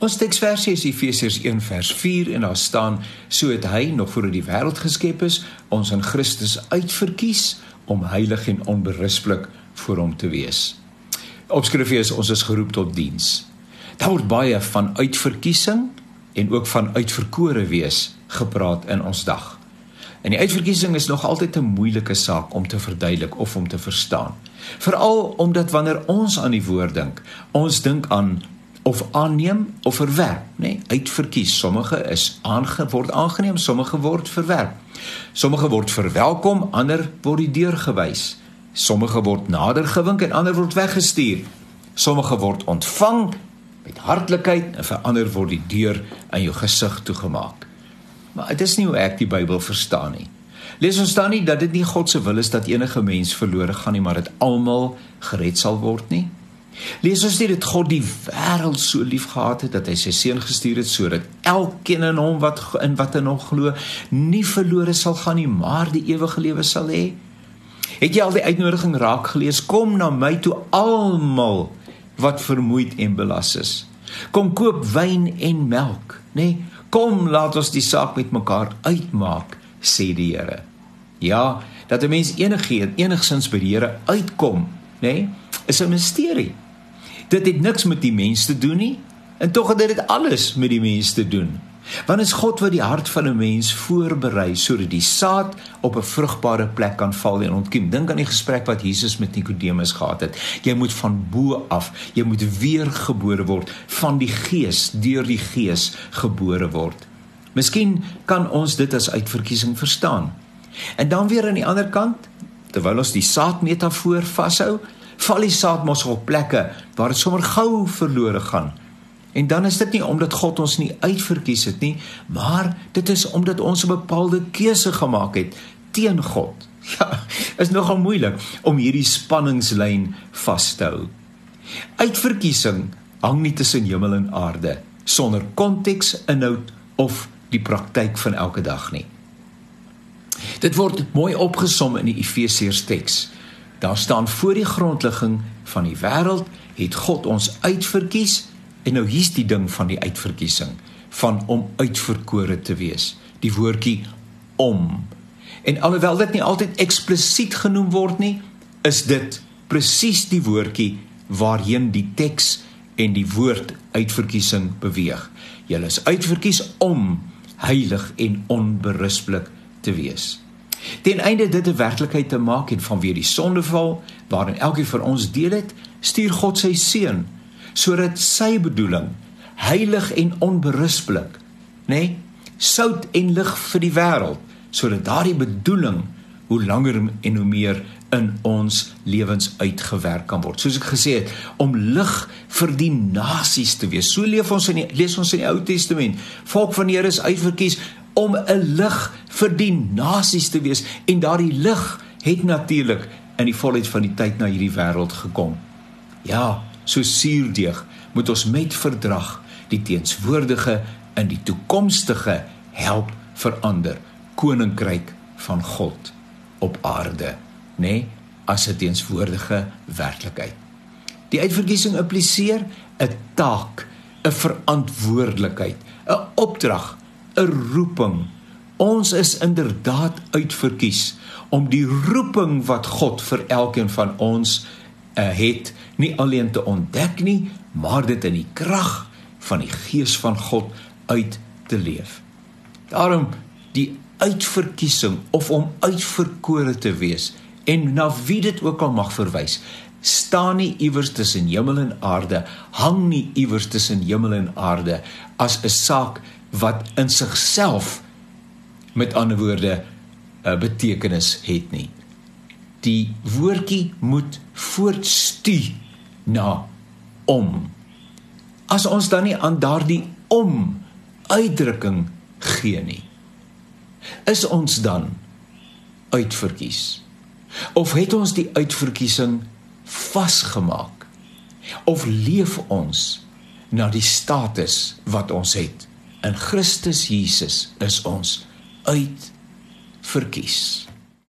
Ons teksversie is Efesiërs 1 vers 4 en daar staan, so het hy, nog voordat die wêreld geskep is, ons in Christus uitverkies om heilig en onberispelik voor hom te wees. Opskrif is, ons is geroep tot diens. Daar word baie van uitverkiesing en ook van uitverkore wees gepraat in ons dag. En die uitverkiesing is nog altyd 'n moeilike saak om te verduidelik of om te verstaan. Veral omdat wanneer ons aan die woord dink, ons dink aan of aanneem of verwerp, nee, uitverkies. Sommige word aangeneem, sommige word verwerp. Sommige word verwelkom, ander word die deur gewys. Sommige word nader gewink en ander word weggestuur. Sommige word ontvang met hartlikheid en vir ander word die deur aan jou gesig toegemaak. Maar dit is nie hoe ek die Bybel verstaan nie. Lees ons dan nie dat dit nie God se wil is dat enige mens verlore gaan nie, maar dat almal gered sal word nie? Lees ons nie dat God die wêreld so lief gehad het, dat hy sy seun gestuur het, sodat elkeen in hom wat in hom glo, nie verlore sal gaan nie, maar die ewige lewe sal hê? Het jy al die uitnodiging raak gelees? Kom na my toe almal wat vermoeid en belas is. Kom koop wyn en melk, nee? Kom, laat ons die saak met mekaar uitmaak, sê die Here. Ja, dat 'n mens enigsins by die Here uitkom, nee, is 'n misterie. Dit het niks met die mens te doen nie, en tog het dit alles met die mens te doen. Want is God wat die hart van 'n mens voorberei, sodat die saad op 'n vrugbare plek kan val en ontkiem. Dink aan die gesprek wat Jesus met Nikodemus gehad het. Jy moet van bo af, jy moet weergebore word, van die Gees, deur die Gees gebore word. Miskien kan ons dit as uitverkiesing verstaan. En dan weer aan die ander kant, terwyl ons die saadmetafoor vashou, val die saad mos op plekke waar dit sommer gou verlore gaan. En dan is dit nie omdat God ons nie uitverkies het nie, maar dit is omdat ons 'n bepaalde keuse gemaak het teen God. Ja, is nogal moeilik om hierdie spanningslyn vas te hou. Uitverkiesing hang nie tussen hemel en aarde, sonder konteks, inhoud of die praktyk van elke dag nie. Dit word mooi opgesom in die Efesiërs teks. Daar staan, voor die grondlegging van die wêreld het God ons uitverkies. En nou hier's die ding van die uitverkiesing, van om uitverkore te wees, die woordjie om. En alhoewel dit nie altyd eksplisiet genoem word nie, is dit presies die woordjie waarheen die teks en die woord uitverkiesing beweeg. Julle is uitverkies om heilig en onberispelik te wees. Ten einde dit 'n werklikheid te maak en vanweë die sondeval, waarin elkeen van ons deel het, stuur God sy seun, sodat sy bedoeling, heilig en onberispelik, nee, sout en lig vir die wêreld, sodat daardie bedoeling hoe langer en hoe meer in ons lewens uitgewerk kan word. Soos ek gesê het, om lig vir die nasies te wees. So lees ons in die Ou Testament. Volk van die Here is uitverkies om 'n lig vir die nasies te wees, en daardie lig het natuurlik in die volheid van die tyd na hierdie wêreld gekom. Ja, so suurdeeg moet ons met verdrag die teenswoordige en die toekomstige help verander, koninkryk van God op aarde, nee, as 'n teenswoordige werklikheid. Die uitverkiesing impliseer 'n taak, 'n verantwoordelikheid, 'n opdrag, 'n roeping. Ons is inderdaad uitverkies om die roeping wat God vir elkeen van ons het, nie alleen te ontdek nie, maar dit in die krag van die Gees van God uit te leef. Daarom die uitverkiesing, of om uitverkore te wees, en na wie dit ook al mag verwys, staan nie iewers tussen hemel en aarde, hang nie iewers tussen hemel en aarde, as 'n saak wat in sigself, met ander woorde, 'n betekenis het nie. Die woordjie moet voortstuur na om. As ons dan nie aan daardie om uitdrukking gee nie, is ons dan uitverkies? Of het ons die uitverkiesing vasgemaak? Of leef ons na die status wat ons het? In Christus Jesus is ons uitverkies.